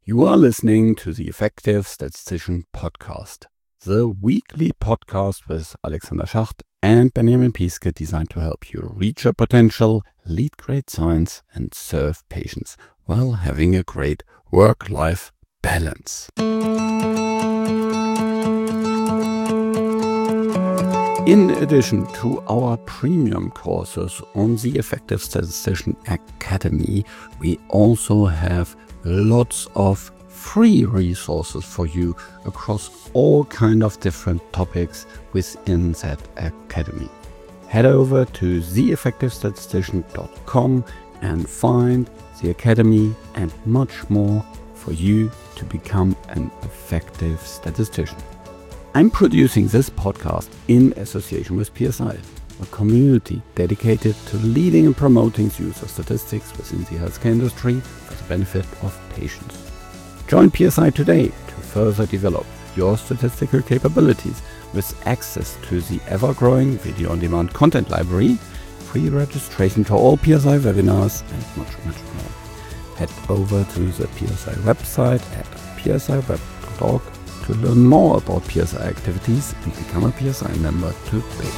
You are listening to the Effective Statistician Podcast, the weekly podcast with Alexander Schacht and Benjamin Pieske, designed to help you reach your potential, lead great science, and serve patients while having a great work-life balance. In addition to our premium courses on the Effective Statistician Academy, we also have lots of free resources for you across all kind of different topics within that academy. Head over to theeffectivestatistician.com and find the academy and much more for you to become an effective statistician. I'm producing this podcast in association with PSI, a community dedicated to leading and promoting the use of statistics within the healthcare industry for the benefit of patients. Join PSI today to further develop your statistical capabilities with access to the ever-growing video-on-demand content library, free registration to all PSI webinars, and much more. Head over to the PSI website at psiweb.org to learn more about PSI activities and become a PSI member today.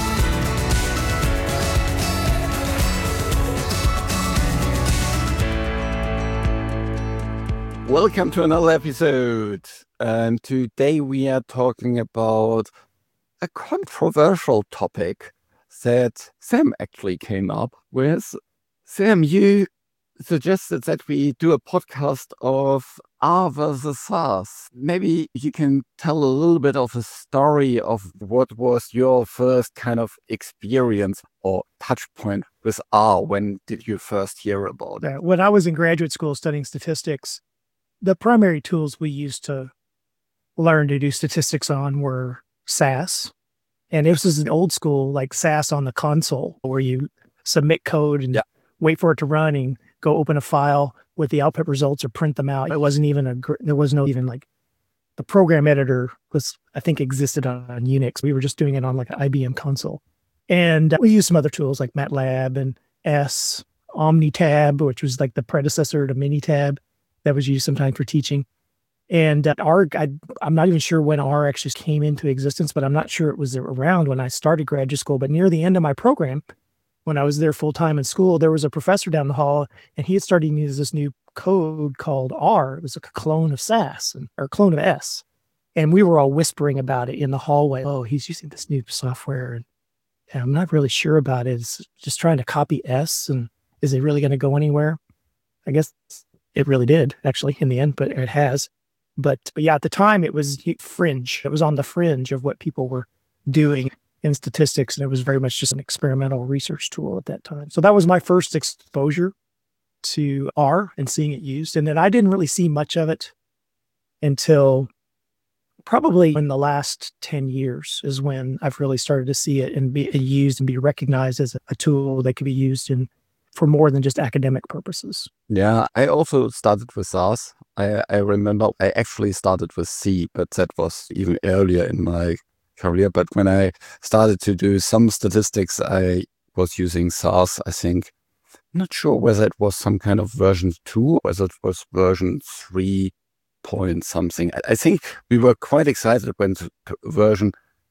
Welcome to another episode. And today we are talking about a controversial topic that Sam actually came up with. Sam, you suggested that we do a podcast of R versus SARS. Maybe you can tell a little bit of a story of what was your first kind of experience or touch point with R. When did you first hear about it? When I was in graduate school studying statistics, the primary tools we used to learn to do statistics on were SAS. And this was an old school, like SAS on the console, where you submit code and wait for it to run and go open a file with the output results or print them out. It wasn't even there was no even like the program editor was, I think, existed on Unix. We were just doing it on like an IBM console. And we used some other tools like MATLAB and S, OmniTab, which was like the predecessor to Minitab that was used sometimes for teaching. And R, I'm not even sure when R actually came into existence, but I'm not sure it was around when I started graduate school. But near the end of my program, when I was there full-time in school, there was a professor down the hall, and he had started to use this new code called R. It was a clone of SAS, or clone of S. And we were all whispering about it in the hallway. Oh, he's using this new software, and I'm not really sure about it. It's just trying to copy S, and is it really going to go anywhere? I guess it really did, actually, in the end, but it has. But yeah, at the time, it was fringe. It was on the fringe of what people were doing in statistics, and it was very much just an experimental research tool at that time. So that was my first exposure to R and seeing it used. And then I didn't really see much of it until probably in the last 10 years is when I've really started to see it and be used and be recognized as a tool that could be used for more than just academic purposes. Yeah, I also started with SAS. I remember I actually started with C, but that was even earlier in my career. But when I started to do some statistics, I was using SAS, I think. Not sure whether it was some kind of version 2, whether it was version 3 point something. I think we were quite excited when version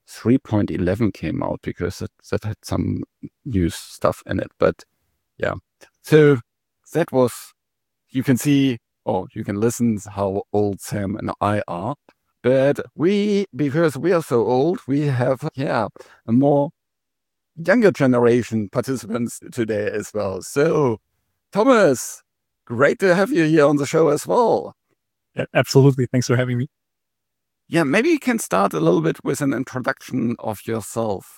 3.11 came out because that had some new stuff in it. But yeah, so that was, you can see, or you can listen how old Sam and I are. But because we are so old, we have, a more younger generation participants today as well. So, Thomas, great to have you here on the show as well. Yeah, absolutely. Thanks for having me. Yeah, maybe you can start a little bit with an introduction of yourself.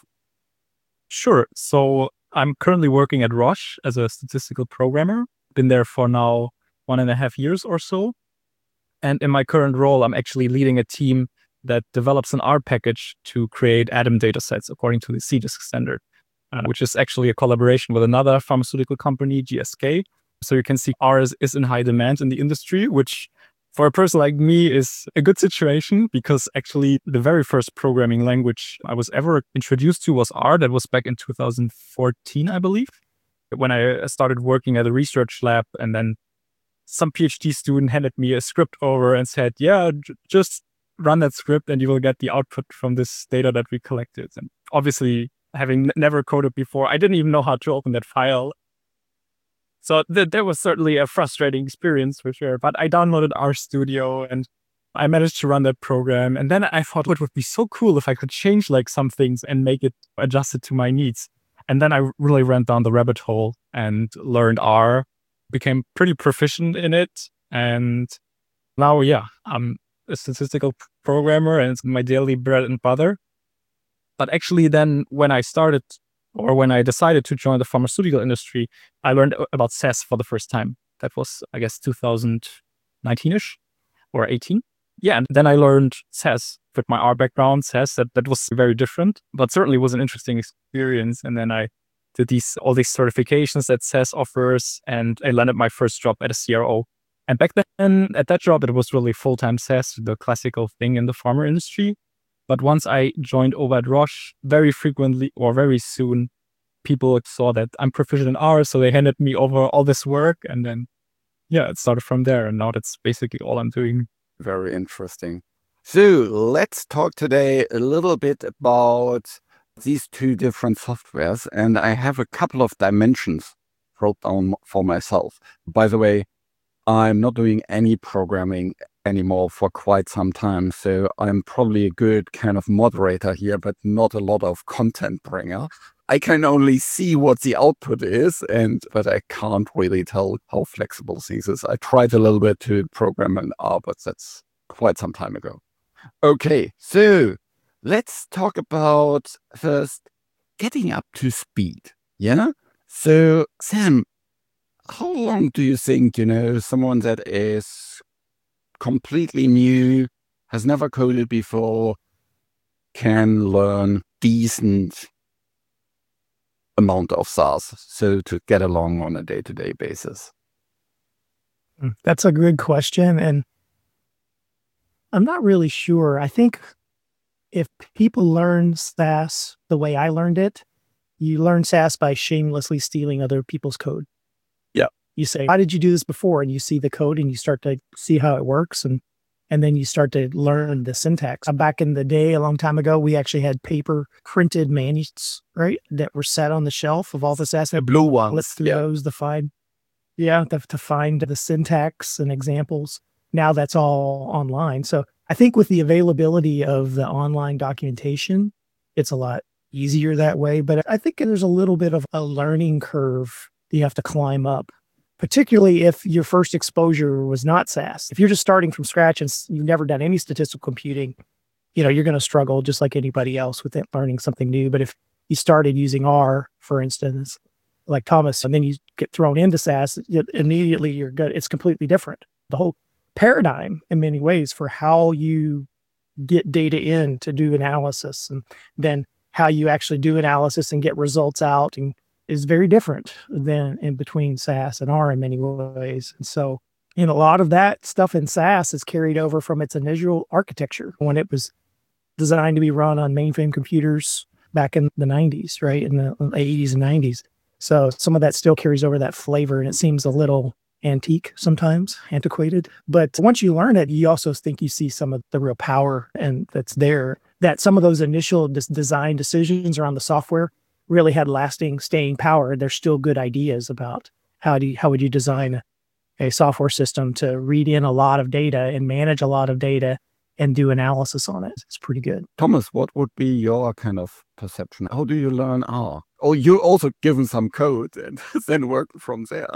Sure. So I'm currently working at Roche as a statistical programmer. Been there for now 1.5 years or so. And in my current role, I'm actually leading a team that develops an R package to create ADaM datasets according to the CDISC standard, which is actually a collaboration with another pharmaceutical company, GSK. So you can see R is in high demand in the industry, which for a person like me is a good situation because actually the very first programming language I was ever introduced to was R. That was back in 2014, I believe, when I started working at a research lab and then some PhD student handed me a script over and said, yeah, just run that script and you will get the output from this data that we collected. And obviously, having never coded before, I didn't even know how to open that file. So that was certainly a frustrating experience for sure. But I downloaded RStudio and I managed to run that program. And then I thought it would be so cool if I could change like some things and make it adjusted to my needs. And then I really went down the rabbit hole and learned R, became pretty proficient in it. And now, I'm a statistical programmer and it's my daily bread and butter. But actually then when I decided to join the pharmaceutical industry, I learned about SAS for the first time. That was, I guess, 2019-ish or 18. Yeah, and then I learned SAS with my R background, SAS. That was very different, but certainly was an interesting experience. And then I did all these certifications that SAS offers, and I landed my first job at a CRO. And back then, at that job, it was really full-time SAS, the classical thing in the pharma industry. But once I joined over at Roche, very frequently or very soon, people saw that I'm proficient in R, so they handed me over all this work. And then, it started from there. And now that's basically all I'm doing. Very interesting. So let's talk today a little bit about these two different softwares. And I have a couple of dimensions wrote down for myself. By the way, I'm not doing any programming anymore for quite some time. So I'm probably a good kind of moderator here, but not a lot of content bringer. I can only see what the output is, but I can't really tell how flexible things is. I tried a little bit to program in R, but that's quite some time ago. Okay, so let's talk about first getting up to speed. Yeah. So Sam, how long do you think, someone that is completely new, has never coded before, can learn decent amount of SAS, so to get along on a day-to-day basis? That's a good question. And I'm not really sure. I think if people learn SAS the way I learned it, you learn SAS by shamelessly stealing other people's code. Yeah. You say, how did you do this before? And you see the code and you start to see how it works. And then you start to learn the syntax. Back in the day, a long time ago, we actually had paper printed manuals, right? That were set on the shelf of all the SAS. The blue ones. Flip through those to find, to find the syntax and examples. Now that's all online. So I think with the availability of the online documentation, it's a lot easier that way. But I think there's a little bit of a learning curve that you have to climb up, particularly if your first exposure was not SAS. If you're just starting from scratch and you've never done any statistical computing, you're going to struggle just like anybody else with learning something new. But if you started using R, for instance, like Thomas, and then you get thrown into SAS, immediately you're good. It's completely different. The whole paradigm in many ways for how you get data in to do analysis and then how you actually do analysis and get results out and is very different than in between SAS and R in many ways. And so, a lot of that stuff in SAS is carried over from its initial architecture when it was designed to be run on mainframe computers back in the 90s, right? In the 80s and 90s. So some of that still carries over that flavor and it seems a little antique sometimes, antiquated. But once you learn it, you also think you see some of the real power and that's there, that some of those initial design decisions around the software really had lasting staying power. There's still good ideas about how would you design a software system to read in a lot of data and manage a lot of data and do analysis on it. It's pretty good. Thomas, what would be your kind of perception? How do you learn R? Or you also given some code and then work from there?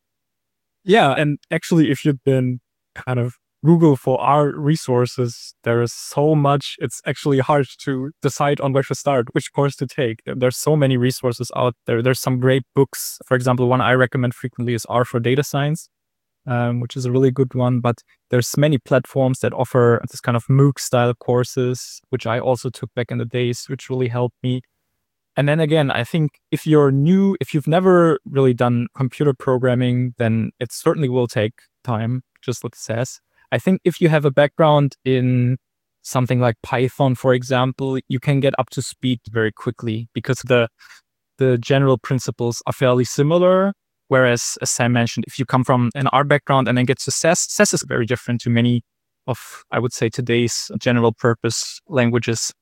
Yeah, and actually, if you've been kind of Google for R resources, there is so much. It's actually hard to decide on where to start, which course to take. There's so many resources out there. There's some great books. For example, one I recommend frequently is R for Data Science, which is a really good one. But there's many platforms that offer this kind of MOOC style courses, which I also took back in the days, which really helped me. And then again, I think if you're new, if you've never really done computer programming, then it certainly will take time, just like SAS. I think if you have a background in something like Python, for example, you can get up to speed very quickly because the general principles are fairly similar. Whereas, as Sam mentioned, if you come from an R background and then get to SAS, SAS is very different to many of, I would say, today's general purpose languages.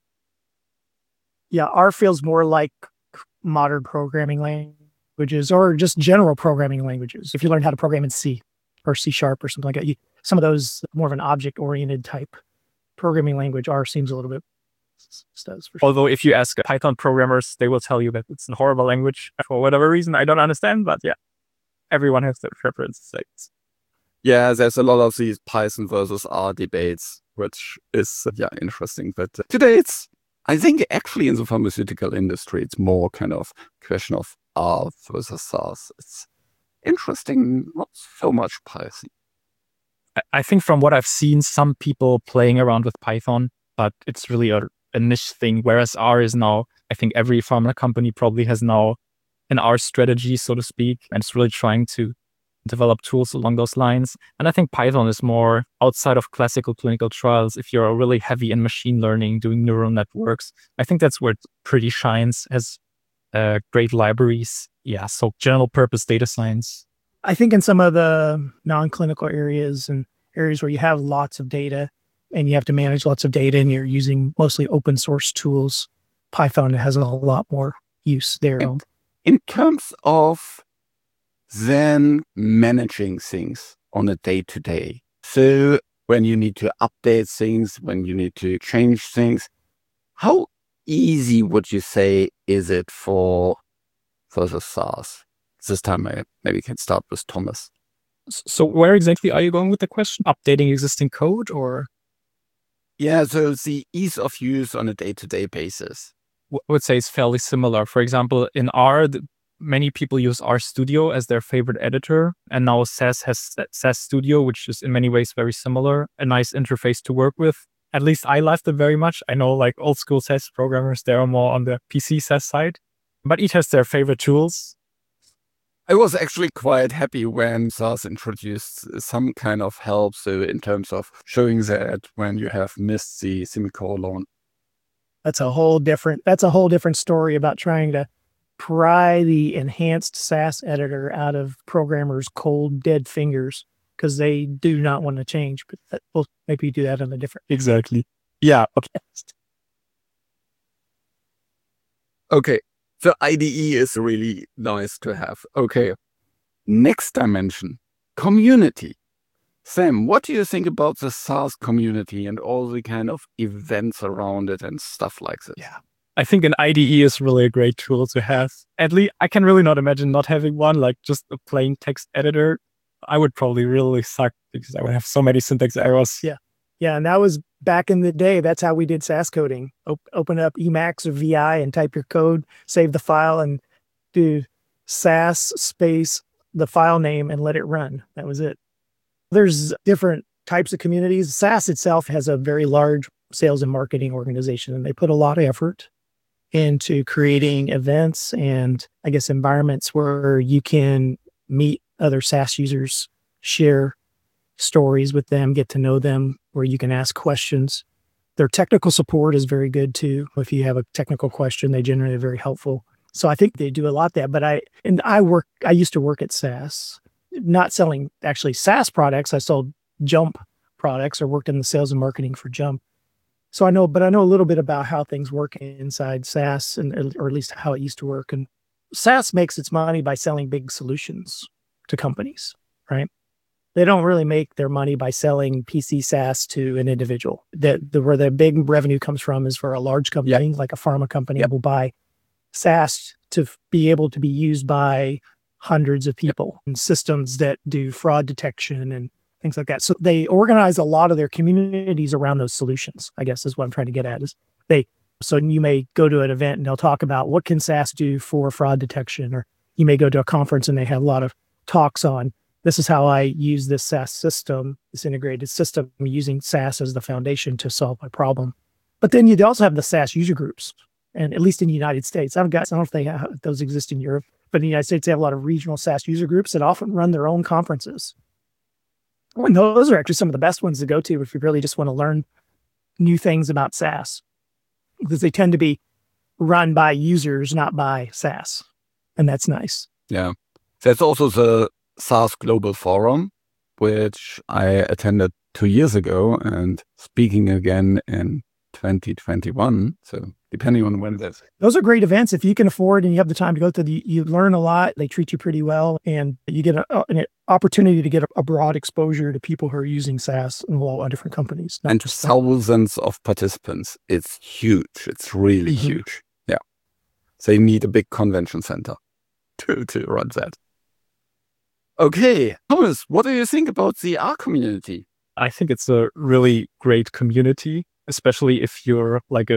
Yeah, R feels more like modern programming languages or just general programming languages. If you learn how to program in C or C# or something like that, some of those more of an object-oriented type programming language, R seems a little bit does. For sure. Although if you ask Python programmers, they will tell you that it's a horrible language for whatever reason. I don't understand, but yeah, everyone has their preferences. Yeah, there's a lot of these Python versus R debates, which is interesting. But today I think actually in the pharmaceutical industry, it's more kind of question of R versus SAS. It's interesting, not so much Python. I think from what I've seen, some people playing around with Python, but it's really a niche thing. Whereas R is now, I think every pharma company probably has now an R strategy, so to speak, and it's really trying to develop tools along those lines. And I think Python is more outside of classical clinical trials. If you're really heavy in machine learning, doing neural networks, I think that's where it pretty shines, has great libraries. Yeah, so general purpose data science. I think in some of the non-clinical areas and areas where you have lots of data and you have to manage lots of data and you're using mostly open source tools, Python has a lot more use there. In terms of then managing things on a day-to-day. So when you need to update things, when you need to change things, how easy would you say is it for the SAS? This time I maybe can start with Thomas. So where exactly are you going with the question? Updating existing code or? Yeah, so the ease of use on a day-to-day basis. I would say it's fairly similar. For example, in R, many people use RStudio as their favorite editor. And now SAS has SAS Studio, which is in many ways very similar. A nice interface to work with. At least I liked it very much. I know like old school SAS programmers, they are more on the PC SAS side. But each has their favorite tools. I was actually quite happy when SAS introduced some kind of help. So in terms of showing that when you have missed the semicolon. That's a whole different story about trying to pry the enhanced SAS editor out of programmers' cold, dead fingers because they do not want to change. But we'll maybe do that on a different. Exactly. Yeah. Okay. So IDE is really nice to have. Okay. Next dimension, community. Sam, what do you think about the SAS community and all the kind of events around it and stuff like this? Yeah. I think an IDE is really a great tool to have. At least I can really not imagine not having one, like just a plain text editor. I would probably really suck because I would have so many syntax errors. Yeah. Yeah. And that was back in the day. That's how we did SAS coding. Open up Emacs or VI and type your code, save the file and do SAS space the file name and let it run. That was it. There's different types of communities. SAS itself has a very large sales and marketing organization, and they put a lot of effort into creating events and I guess environments where you can meet other SAS users, share stories with them, get to know them, where you can ask questions. Their technical support is very good too. If you have a technical question, they generally are very helpful. So I think they do a lot of that. But I used to work at SAS, not selling actually SAS products. I sold Jump products or worked in the sales and marketing for Jump. So I know a little bit about how things work inside SAS or at least how it used to work. And SAS makes its money by selling big solutions to companies, right? They don't really make their money by selling PC SaaS to an individual. Where the big revenue comes from is for a large company, like a pharma company, will buy SaaS to be able to be used by hundreds of people and systems that do fraud detection and things like that. So they organize a lot of their communities around those solutions, I guess is what I'm trying to get at. So you may go to an event and they'll talk about what can SaaS do for fraud detection, or you may go to a conference and they have a lot of talks on this is how I use this SaaS system, this integrated system, using SaaS as the foundation to solve my problem. But then you also have the SaaS user groups, and at least in the United States, I don't know if those exist in Europe, but in the United States, they have a lot of regional SaaS user groups that often run their own conferences. And those are actually some of the best ones to go to if you really just want to learn new things about SaaS, because they tend to be run by users, not by SaaS. And that's nice. Yeah. There's also the SaaS Global Forum, which I attended 2 years ago and speaking again in 2021. So depending on when it is. Those are great events. If you can afford and you have the time to go to you learn a lot. They treat you pretty well, and you get an opportunity to get a broad exposure to people who are using SaaS in a lot of different companies. And thousands of participants. It's huge. It's really huge. Yeah. They need a big convention center to run that. Okay, Thomas, what do you think about the R community? I think it's a really great community, especially if you're like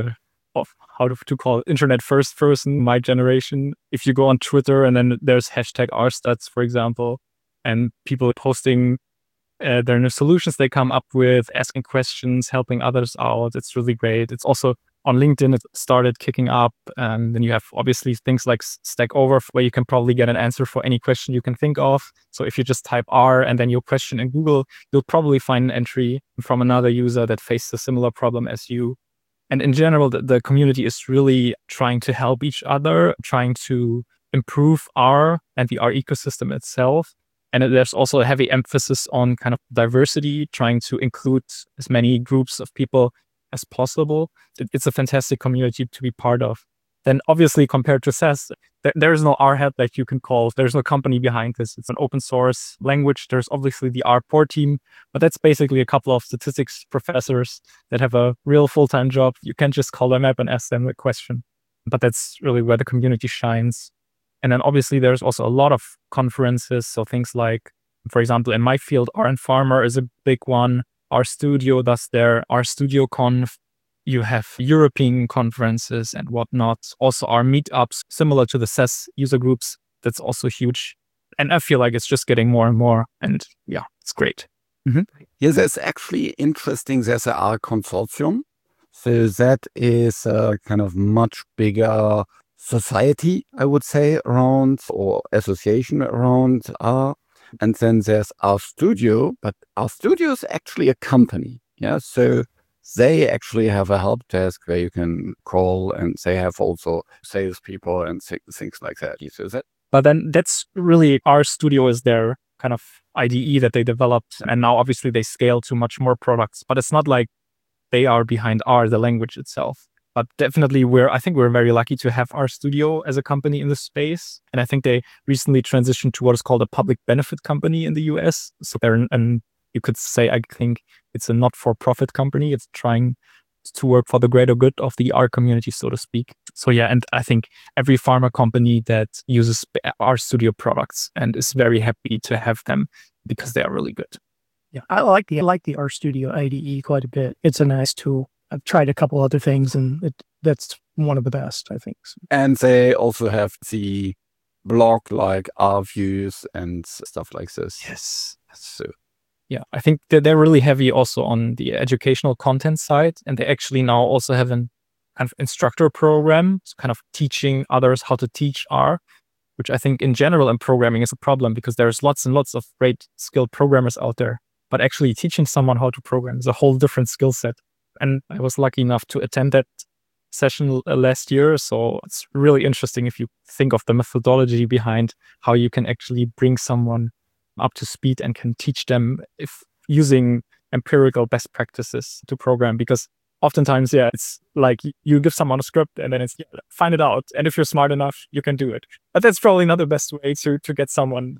how to call it, internet first person, my generation. If you go on Twitter and then there's hashtag #RStuds, for example, and people posting their new solutions they come up with, asking questions, helping others out. It's really great. It's also on LinkedIn, it started kicking up. And then you have obviously things like Stack Overflow, where you can probably get an answer for any question you can think of. So if you just type R and then your question in Google, you'll probably find an entry from another user that faced a similar problem as you. And in general, the community is really trying to help each other, trying to improve R and the R ecosystem itself. And there's also a heavy emphasis on kind of diversity, trying to include as many groups of people as possible. It's a fantastic community to be part of. Then obviously compared to SaaS, there is no R hat that you can call. There's no company behind this. It's an open source language. There's obviously the R core team, but that's basically a couple of statistics professors that have a real full-time job. You can't just call them up and ask them a question, but that's really where the community shines. And then obviously there's also a lot of conferences. So things like, for example, in my field, R and Farmer is a big one. RStudio does their RStudio Conf. You have European conferences and whatnot. Also our meetups, similar to the SaaS user groups. That's also huge. And I feel like it's just getting more and more. And yeah, it's great. Yeah, that's actually interesting. There's a R consortium. So that is a kind of much bigger society, I would say, around, or association around R. And then there's RStudio, but RStudio is actually a company. Yeah, so they actually have a help desk where you can call, and they have also salespeople and things like that. You see that? But then that's really RStudio is their kind of IDE that they developed. And now obviously they scale to much more products, but it's not like they are behind R, the language itself. But definitely I think we're very lucky to have RStudio as a company in this space. And I think they recently transitioned to what is called a public benefit company in the US. So they're you could say, I think it's a not-for-profit company. It's trying to work for the greater good of the R community, so to speak. So yeah, and I think every pharma company that uses RStudio products and is very happy to have them because they are really good. Yeah, I like the RStudio IDE quite a bit. It's a nice tool. I've tried a couple other things, and that's one of the best, I think. And they also have the blog like RViews and stuff like this. Yes. So yeah, I think they're really heavy also on the educational content side, and they actually now also have an kind of instructor program, so kind of teaching others how to teach R, which I think in general in programming is a problem because there's lots and lots of great skilled programmers out there, but actually teaching someone how to program is a whole different skill set. And I was lucky enough to attend that session last year. So it's really interesting if you think of the methodology behind how you can actually bring someone up to speed and can teach them if using empirical best practices to program. Because oftentimes, it's like you give someone a script and then it's find it out. And if you're smart enough, you can do it. But that's probably not the best way to get someone.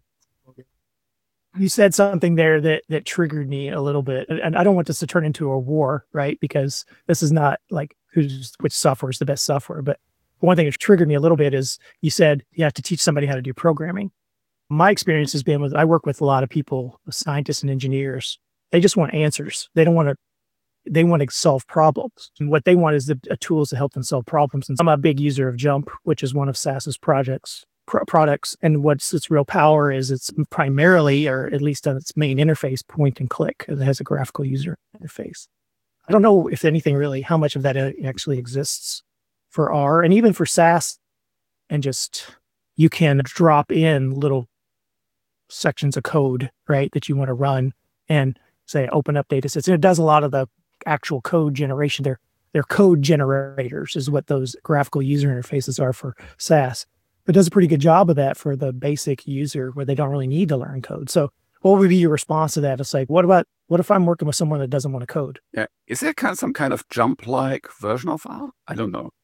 You said something there that triggered me a little bit. And I don't want this to turn into a war, right? Because this is not like which software is the best software. But one thing that triggered me a little bit is you said you have to teach somebody how to do programming. My experience has been I work with a lot of people, scientists and engineers. They just want answers. They want to solve problems. And what they want is the tools to help them solve problems. And I'm a big user of Jump, which is one of SaaS's products. And what's its real power is it's primarily, or at least on its main interface, point and click. It has a graphical user interface. I don't know if anything really, how much of that actually exists for R and even for SaaS. And just, you can drop in little sections of code, right, that you want to run and say, open up data sets. And it does a lot of the actual code generation. They're code generators is what those graphical user interfaces are for SaaS. It does a pretty good job of that for the basic user where they don't really need to learn code. So what would be your response to that? It's like, what if I'm working with someone that doesn't want to code? Yeah. Is there some kind of jump-like version of R? I don't know.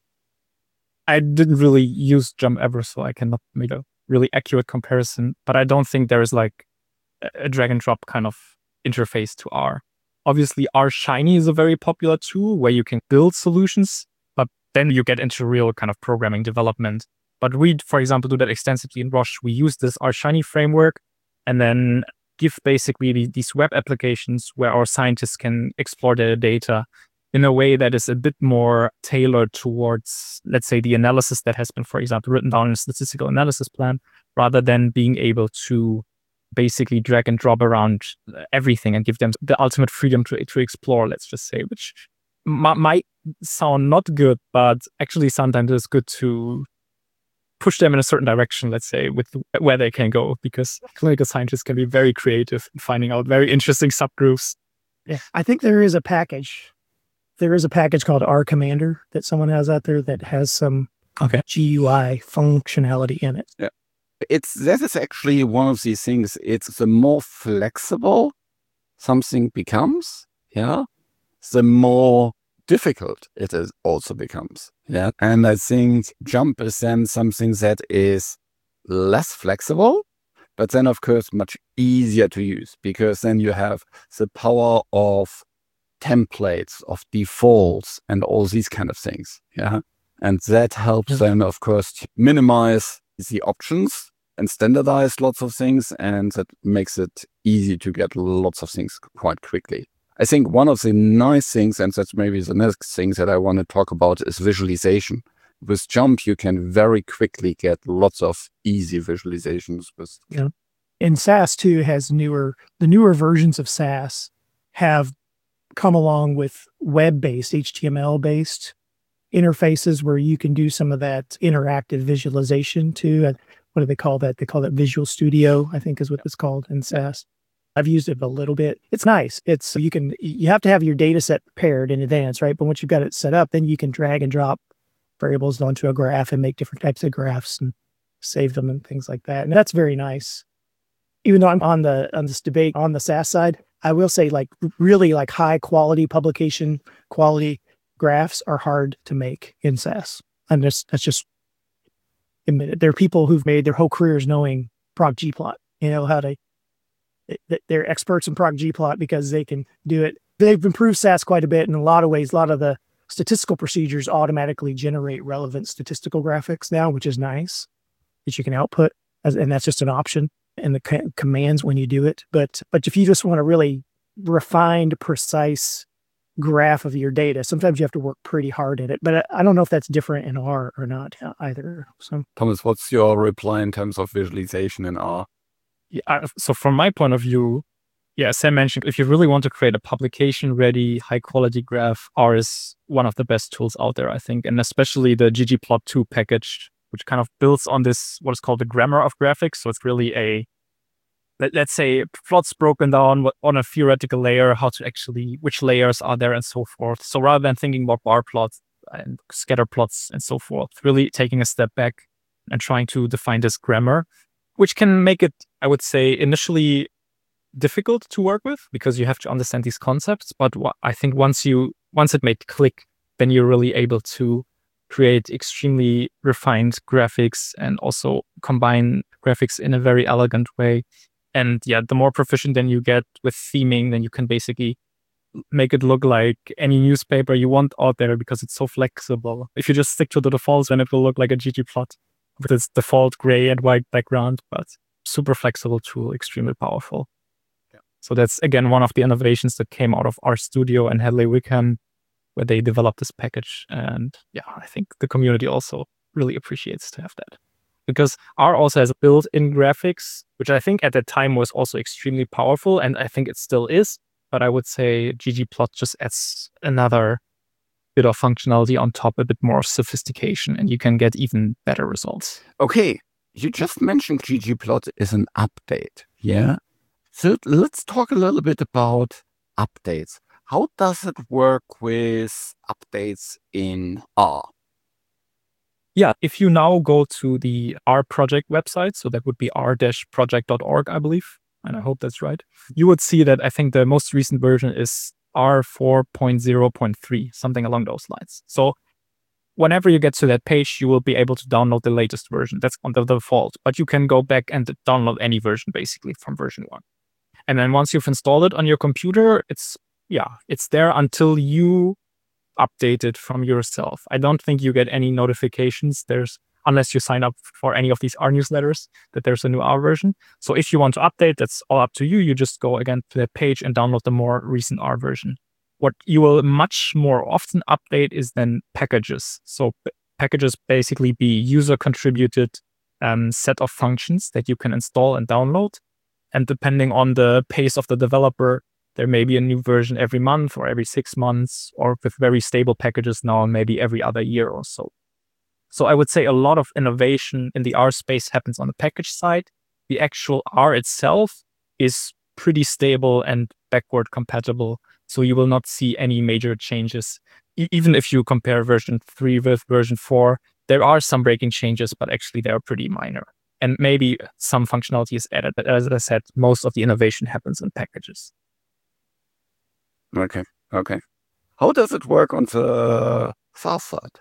I didn't really use Jump ever, so I cannot make a really accurate comparison, but I don't think there is like a drag and drop kind of interface to R. Obviously, R Shiny is a very popular tool where you can build solutions, but then you get into real kind of programming development. But we, for example, do that extensively in Roche. We use this R Shiny framework and then give basically these web applications where our scientists can explore their data in a way that is a bit more tailored towards, let's say, the analysis that has been, for example, written down in a statistical analysis plan, rather than being able to basically drag and drop around everything and give them the ultimate freedom to explore, let's just say, which might sound not good, but actually sometimes it's good to push them in a certain direction, let's say, with where they can go, because clinical scientists can be very creative in finding out very interesting subgroups. Yeah, I think there is a package. There is a package called R Commander that someone has out there that has some GUI functionality in it. Yeah. That is actually one of these things. It's the more flexible something becomes, the more difficult it also becomes. Yeah. And I think Jump is then something that is less flexible, but then of course much easier to use, because then you have the power of templates, of defaults, and all these kind of things. Yeah. And that helps then, of course, minimize the options and standardize lots of things. And that makes it easy to get lots of things quite quickly. I think one of the nice things, and that's maybe the next thing that I want to talk about, is visualization. With Jump, you can very quickly get lots of easy visualizations. And SAS too has the newer versions of SAS have come along with web-based, HTML-based interfaces where you can do some of that interactive visualization too. What do they call that? They call that Visual Studio, I think is what it's called in SAS. I've used it a little bit. It's nice. You have to have your data set prepared in advance, right? But once you've got it set up, then you can drag and drop variables onto a graph and make different types of graphs and save them and things like that. And that's very nice. Even though I'm on this debate on the SAS side, I will say like really like high quality publication quality graphs are hard to make in SAS. And that's just admitted. There are people who've made their whole careers knowing ProgGplot, they're experts in ProgGplot because they can do it. They've improved SAS quite a bit in a lot of ways. A lot of the statistical procedures automatically generate relevant statistical graphics now, which is nice that you can output, and that's just an option in the commands when you do it. But if you just want a really refined, precise graph of your data, sometimes you have to work pretty hard at it. But I don't know if that's different in R or not either. So, Thomas, what's your reply in terms of visualization in R? Yeah, so from my point of view, Sam mentioned, if you really want to create a publication-ready, high-quality graph, R is one of the best tools out there, I think, and especially the ggplot2 package, which kind of builds on this, what is called the grammar of graphics. So it's really let's say, plots broken down on a theoretical layer, which layers are there and so forth. So rather than thinking about bar plots and scatter plots and so forth, really taking a step back and trying to define this grammar, which can make it, I would say, initially difficult to work with because you have to understand these concepts. But I think once it made click, then you're really able to create extremely refined graphics and also combine graphics in a very elegant way. And the more proficient then you get with theming, then you can basically make it look like any newspaper you want out there because it's so flexible. If you just stick to the defaults, then it will look like a ggplot with its default gray and white background, but super flexible tool, extremely powerful. Yeah. So that's, again, one of the innovations that came out of RStudio and Hadley Wickham, where they developed this package. And I think the community also really appreciates to have that. Because R also has built-in graphics, which I think at that time was also extremely powerful, and I think it still is. But I would say ggplot just adds another bit of functionality on top, a bit more sophistication, and you can get even better results. Okay, you just mentioned ggplot is an update, yeah? So let's talk a little bit about updates. How does it work with updates in R? Yeah, if you now go to the R project website, so that would be r-project.org, I believe, and I hope that's right, you would see that I think the most recent version is R 4.0.3, something along those lines. So whenever you get to that page, you will be able to download the latest version. That's on the default, but you can go back and download any version basically from version 1. And then once you've installed it on your computer, it's there until you update it from yourself. I don't think you get any notifications unless you sign up for any of these R newsletters that there's a new R version. So if you want to update, that's all up to you. You just go again to that page and download the more recent R version. What you will much more often update is then packages. So packages basically be user contributed set of functions that you can install and download. And depending on the pace of the developer, there may be a new version every month or every 6 months, or with very stable packages now, maybe every other year or so. So I would say a lot of innovation in the R space happens on the package side. The actual R itself is pretty stable and backward compatible. So you will not see any major changes. Even if you compare version 3 with version 4, there are some breaking changes, but actually they are pretty minor. And maybe some functionality is added. But as I said, most of the innovation happens in packages. Okay. How does it work on the SaaS side?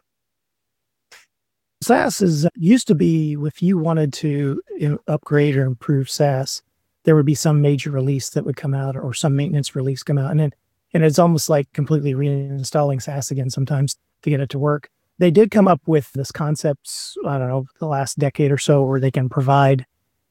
SaaS used to be, if you wanted to upgrade or improve SaaS, there would be some major release that would come out or some maintenance release come out. And it's almost like completely reinstalling SaaS again sometimes to get it to work. They did come up with this concept, I don't know, the last decade or so, where they can provide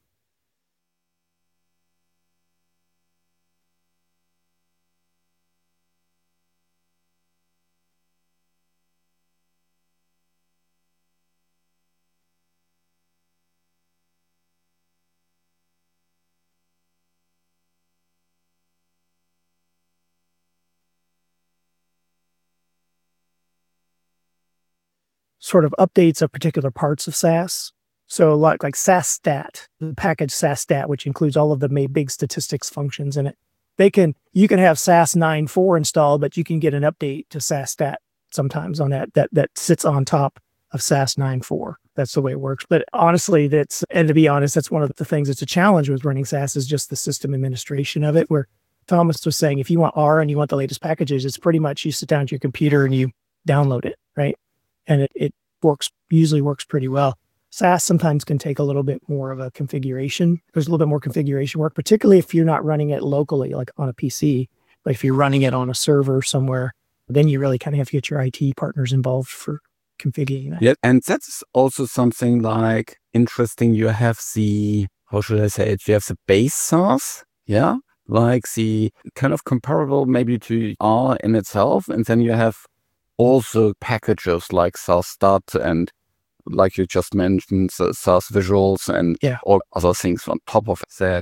sort of updates of particular parts of SaaS. So like SaaS Stat, the package SaaS Stat, which includes all of the big statistics functions in it. You can have SaaS 9.4 installed, but you can get an update to SaaS Stat sometimes on that sits on top of SaaS 9.4. That's the way it works. But honestly, to be honest, that's one of the things that's a challenge with running SaaS is just the system administration of it, where Thomas was saying, if you want R and you want the latest packages, it's pretty much you sit down to your computer and you download it, right? And it usually works pretty well. SaaS sometimes can take a little bit more of a configuration. There's a little bit more configuration work, particularly if you're not running it locally, like on a PC. But if you're running it on a server somewhere, then you really kind of have to get your IT partners involved for configuring that. Yeah, and that's also something like interesting. You have how should I say it? You have the base SaaS, yeah, like the kind of comparable maybe to R in itself, and then you have also packages like SaaS Stat and like you just mentioned, SaaS Visuals and all other things on top of that.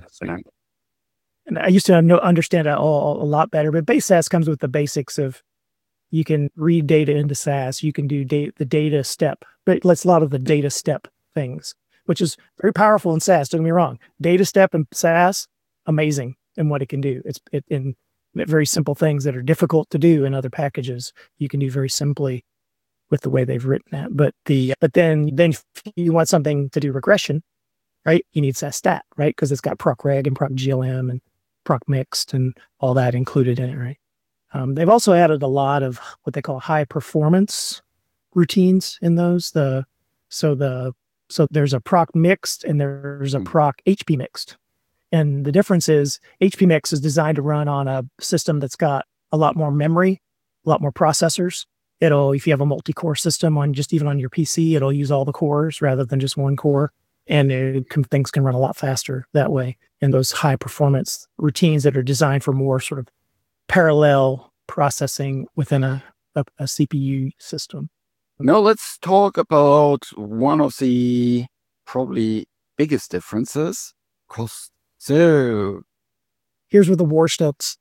And I used to understand that all a lot better, but base SaaS comes with the basics of you can read data into SaaS, you can do the data step, but it's a lot of the data step things, which is very powerful in SaaS, don't get me wrong. Data step in SaaS, amazing in what it can do. It's in very simple things that are difficult to do in other packages, you can do very simply with the way they've written that. But then if you want something to do regression, right? You need SaaS Stat, right? Because it's got proc reg and proc GLM and proc mixed and all that included in it, right? They've also added a lot of what they call high performance routines in those. So there's a proc mixed and there's a proc HP mixed. And the difference is HP Mix is designed to run on a system that's got a lot more memory, a lot more processors. If you have a multi-core system even on your PC, it'll use all the cores rather than just one core. And things can run a lot faster that way. And those high performance routines that are designed for more sort of parallel processing within a CPU system. Now let's talk about one of the probably biggest differences, cost. So here's where the war starts.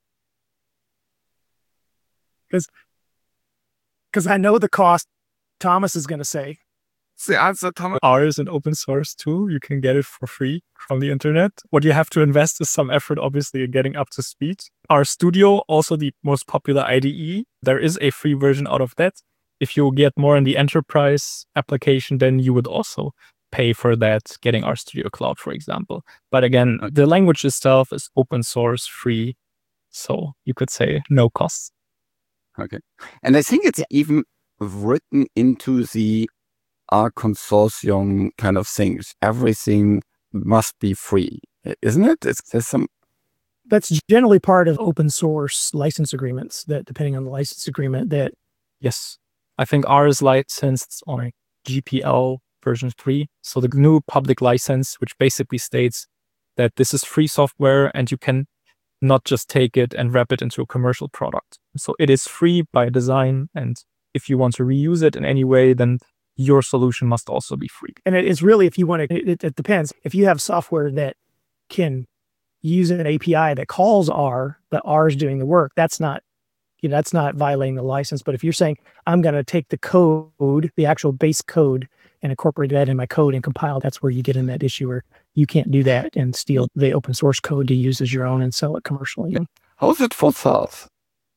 Because I know the cost Thomas is going to say. The answer, Thomas. R is an open source tool. You can get it for free from the internet. What you have to invest is some effort, obviously, in getting up to speed. RStudio, also the most popular IDE. There is a free version out of that. if you get more in the enterprise application, then you would also pay for that, getting RStudio Cloud, for example. But again, the language itself is open source, free. So you could say no costs. Okay. And I think it's even written into the R consortium kind of things. Everything must be free, isn't it? There's some. That's generally part of open source license agreements that, depending on the license agreement, that. Yes. I think R is licensed on GPL version 3. So the new public license, which basically states that this is free software and you can not just take it and wrap it into a commercial product. So it is free by design. And if you want to reuse it in any way, then your solution must also be free. And it's really, if you want to, it depends. If you have software that can use an API that calls R, but R is doing the work, that's not violating the license. But if you're saying, I'm going to take the code, the actual base code, and incorporate that in my code and compile, that's where you get in that issue where you can't do that and steal the open source code to use as your own and sell it commercially. How is it for SaaS?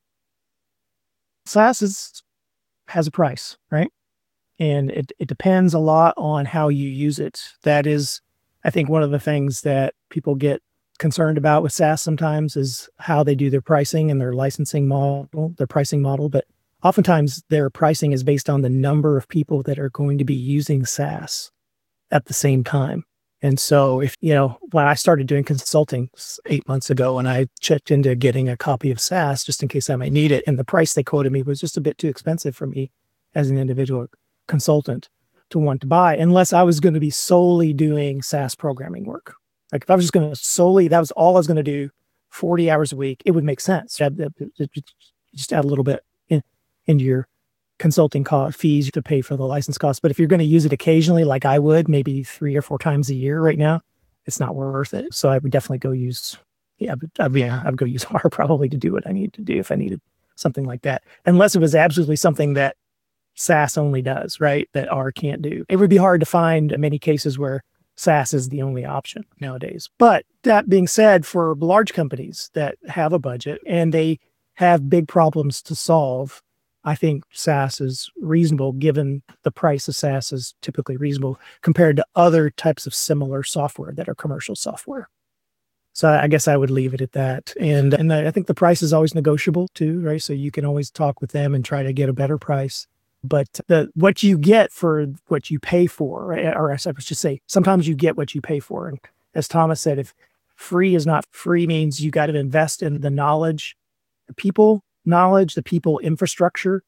SaaS has a price, right? And it depends a lot on how you use it. That is, I think, one of the things that people get concerned about with SaaS sometimes is how they do their pricing and their licensing model, their pricing model. But oftentimes their pricing is based on the number of people that are going to be using SaaS at the same time. And so when I started doing consulting 8 months ago, and I checked into getting a copy of SaaS just in case I might need it, and the price they quoted me was just a bit too expensive for me as an individual consultant to want to buy, unless I was going to be solely doing SaaS programming work. Like if I was just going to that was all I was going to do, 40 hours a week, it would make sense. Just add a little bit into your consulting fees to pay for the license costs. But if you're going to use it occasionally, like I would, maybe 3 or 4 times a year right now, it's not worth it. So I would definitely go use, I'd go use R probably to do what I need to do if I needed something like that. Unless it was absolutely something that SaaS only does, right? That R can't do. It would be hard to find many cases where SaaS is the only option nowadays. But that being said, for large companies that have a budget and they have big problems to solve, I think SaaS is reasonable, given the price of SaaS is typically reasonable compared to other types of similar software that are commercial software. So I guess I would leave it at that. And I think the price is always negotiable too, right? So you can always talk with them and try to get a better price. But what you get for what you pay for, right? Or I should say, sometimes you get what you pay for. And as Thomas said, if free is not free, means you got to invest in the knowledge, the people infrastructure.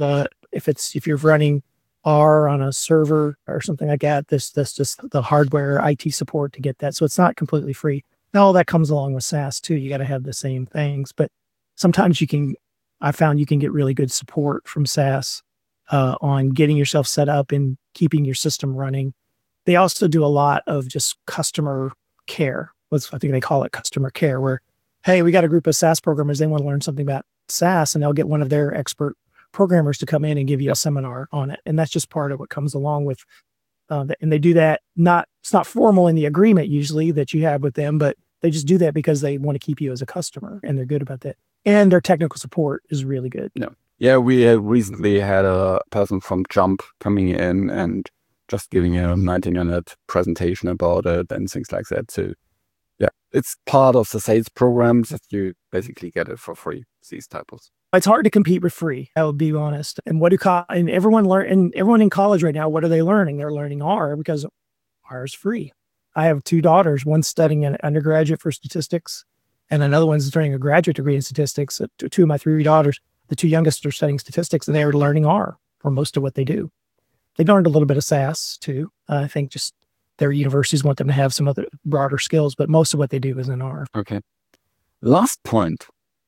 If you're running R on a server or something like that, that's just the hardware, IT support to get that. So it's not completely free. Now all that comes along with SaaS too. You got to have the same things, but sometimes I found you can get really good support from SaaS on getting yourself set up and keeping your system running. They also do a lot of just customer care. I think they call it customer care, where, hey, we got a group of SaaS programmers. They want to learn something about SaaS, and they'll get one of their expert programmers to come in and give you a seminar on it. And that's just part of what comes along with, and they do that. It's not formal in the agreement usually that you have with them, but they just do that because they want to keep you as a customer, and they're good about that. And their technical support is really good. No. Yeah, we recently had a person from Jump coming in and just giving a 90-minute presentation about it and things like that. So, yeah, it's part of the sales programs that you basically get it for free, these types. It's hard to compete with free, I will be honest. And everyone in college right now, what are they learning? They're learning R because R is free. I have 2 daughters, one studying an undergraduate for statistics, and another one's studying a graduate degree in statistics. 2 of my 3 daughters, the 2 youngest are studying statistics, and they are learning R for most of what they do. They learned a little bit of SAS too. I think just their universities want them to have some other broader skills, but most of what they do is in R. Okay. Last point,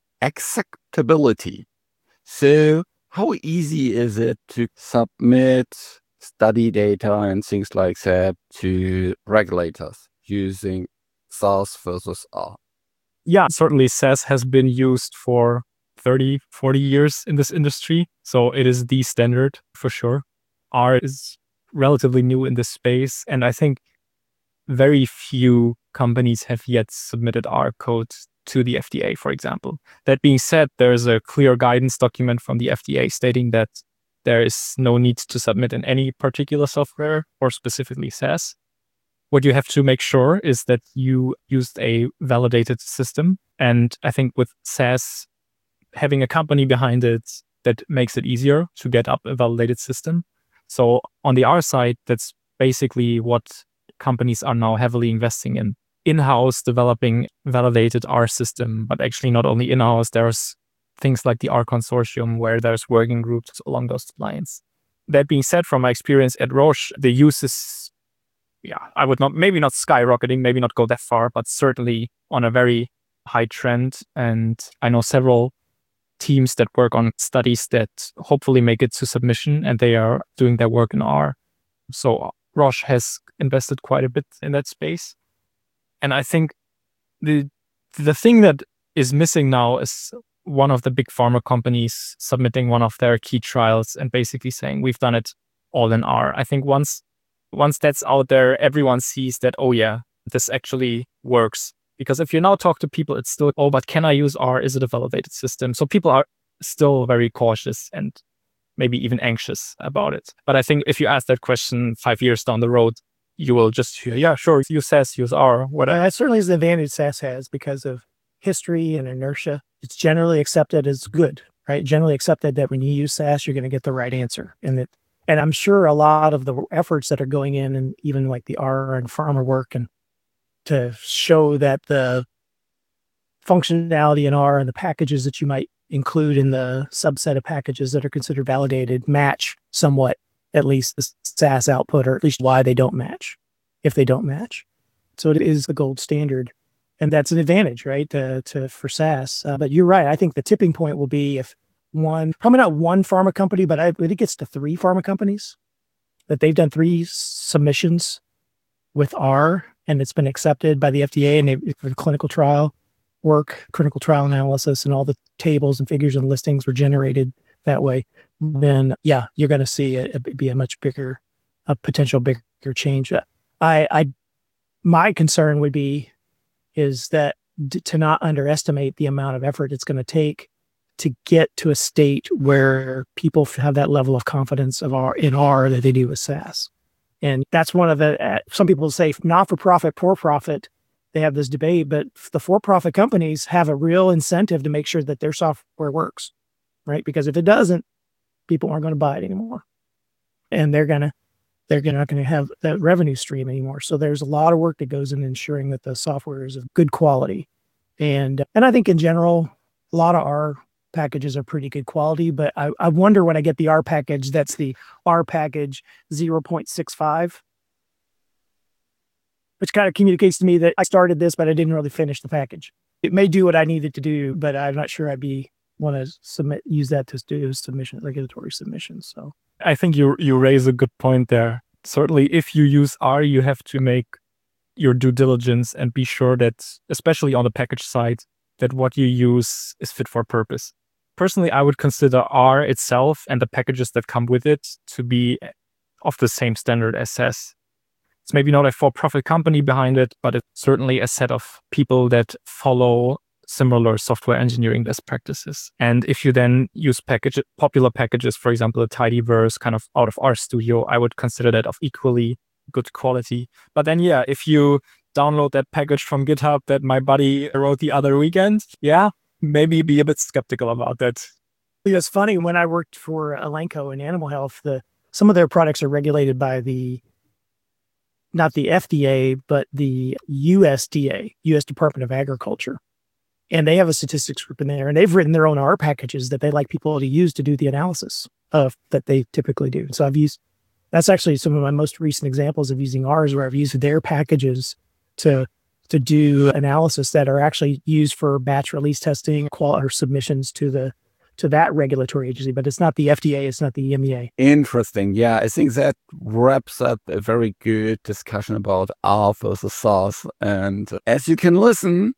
acceptability. So how easy is it to submit study data and things like that to regulators using SAS versus R? Yeah, certainly SAS has been used for 30, 40 years in this industry. So it is the standard for sure. R is relatively new in this space. And I think very few companies have yet submitted R code to the FDA, for example. That being said, there's a clear guidance document from the FDA stating that there is no need to submit in any particular software or specifically SaaS. What you have to make sure is that you used a validated system. And I think with SaaS, having a company behind it, that makes it easier to get up a validated system. So on the R side, that's basically what companies are now heavily investing in-house developing validated R system, but actually not only in-house, there's things like the R consortium where there's working groups along those lines. That being said, from my experience at Roche, the use is, I would maybe not skyrocketing, maybe not go that far, but certainly on a very high trend. And I know several teams that work on studies that hopefully make it to submission, and they are doing their work in R. So Roche has invested quite a bit in that space. And I think the thing that is missing now is one of the big pharma companies submitting one of their key trials and basically saying, we've done it all in R. I think once that's out there, everyone sees that, oh yeah, this actually works. Because if you now talk to people, it's still, oh, but can I use R? Is it a validated system? So people are still very cautious and maybe even anxious about it. But I think if you ask that question 5 years down the road, you will just hear, yeah, sure, use SaaS, use R, whatever. That certainly is the advantage SaaS has because of history and inertia. It's generally accepted as good, right? Generally accepted that when you use SaaS, you're going to get the right answer. And I'm sure a lot of the efforts that are going in, and even like the R and pharma work, and to show that the functionality in R and the packages that you might include in the subset of packages that are considered validated match somewhat, at least the SaaS output, or at least why they don't match, if they don't match. So it is the gold standard. And that's an advantage, right, for SaaS. But you're right. I think the tipping point will be if probably not one pharma company, but it gets to 3 pharma companies, that they've done 3 submissions with R, and it's been accepted by the FDA, and for the clinical trial work, clinical trial analysis, and all the tables and figures and listings were generated that way. Then, yeah, you're going to see it be a potential bigger change. My concern would be is that to not underestimate the amount of effort it's going to take to get to a state where people have that level of confidence in R that they do with SaaS. And that's one of some people say not-for-profit, for-profit, they have this debate, but the for-profit companies have a real incentive to make sure that their software works, right? Because if it doesn't, people aren't going to buy it anymore. And they're not going to have that revenue stream anymore. So there's a lot of work that goes in ensuring that the software is of good quality. And I think in general, a lot of R packages are pretty good quality, but I wonder when I get the R package, that's the R package 0.65, which kind of communicates to me that I started this, but I didn't really finish the package. It may do what I needed to do, but I'm not sure want to use that to do regulatory submissions. So I think you raise a good point there. Certainly, if you use R, you have to make your due diligence and be sure that, especially on the package side, that what you use is fit for purpose. Personally, I would consider R itself and the packages that come with it to be of the same standard as SaaS. It's maybe not a for-profit company behind it, but it's certainly a set of people that follow similar software engineering best practices. And if you then use popular packages, for example, a Tidyverse kind of out of RStudio, I would consider that of equally good quality. But then, yeah, if you download that package from GitHub that my buddy wrote the other weekend, maybe be a bit skeptical about that. It's funny, when I worked for Elanco in animal health, some of their products are regulated by not the FDA, but the USDA, U.S. Department of Agriculture. And they have a statistics group in there, and they've written their own R packages that they like people to use to do the analysis of that they typically do. So that's actually some of my most recent examples of using R's, where I've used their packages to do analysis that are actually used for batch release testing or submissions to that regulatory agency, but it's not the FDA, it's not the EMEA. Interesting. Yeah, I think that wraps up a very good discussion about R versus SaaS. And as you can listen,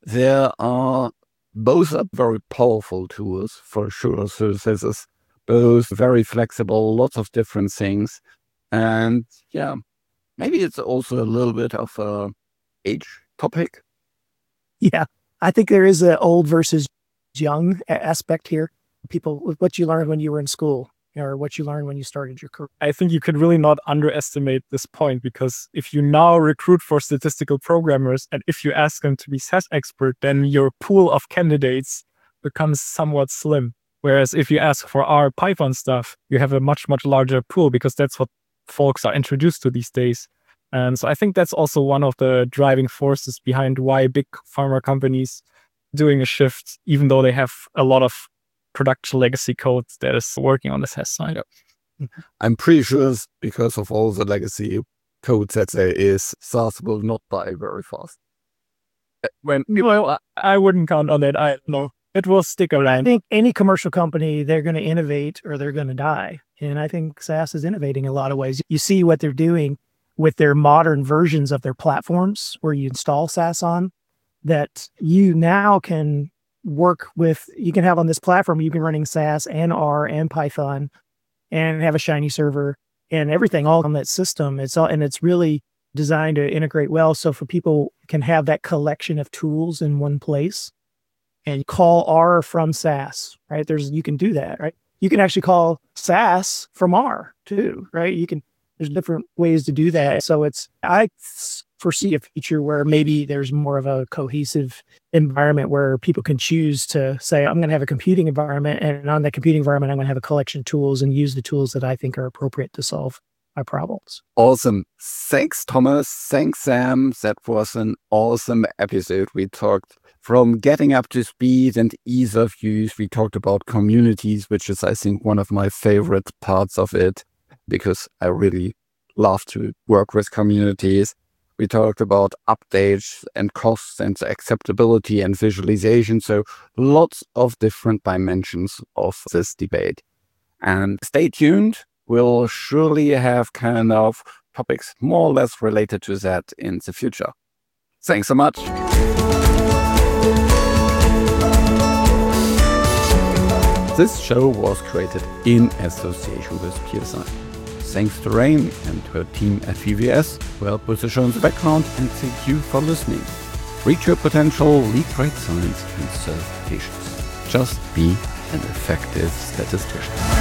both are very powerful tools for sure. So this is both very flexible, lots of different things. And yeah, maybe it's also a little bit of a age topic. Yeah, I think there is an old versus young aspect here. People, what you learned when you were in school, or what you learned when you started your career. I think you could really not underestimate this point, because if you now recruit for statistical programmers and if you ask them to be SAS expert, then your pool of candidates becomes somewhat slim. Whereas if you ask for R, Python stuff, you have a much, much larger pool, because that's what folks are introduced to these days. And so I think that's also one of the driving forces behind why big pharma companies doing a shift, even though they have a lot of production legacy code that is working on the SAS side. I'm pretty sure it's because of all the legacy code that there is, SAS will not die very fast. I wouldn't count on that. I don't know. It will stick I around. think any commercial company, they're going to innovate or they're going to die. And I think SAS is innovating in a lot of ways. You see what they're doing with their modern versions of their platforms where you install SAS on, that you now can work with, you can have on this platform, you can running SAS and R and Python and have a Shiny server and everything all on that system. And it's really designed to integrate well. So for people can have that collection of tools in one place and call R from SAS, right? You can do that, right? You can actually call SAS from R too, right? There's different ways to do that. So I foresee a future where maybe there's more of a cohesive environment where people can choose to say, I'm going to have a computing environment, and on that computing environment, I'm going to have a collection of tools and use the tools that I think are appropriate to solve my problems. Awesome. Thanks, Thomas. Thanks, Sam. That was an awesome episode. We talked from getting up to speed and ease of use. We talked about communities, which is, I think, one of my favorite parts of it, because I really love to work with communities. We talked about updates and costs and acceptability and visualization. So lots of different dimensions of this debate. And stay tuned. We'll surely have kind of topics more or less related to that in the future. Thanks so much. This show was created in association with PSI. Thanks to Rain and her team at VVS who helped with the show in the background, and thank you for listening. Reach your potential, lead great science, and serve patients. Just be an effective statistician.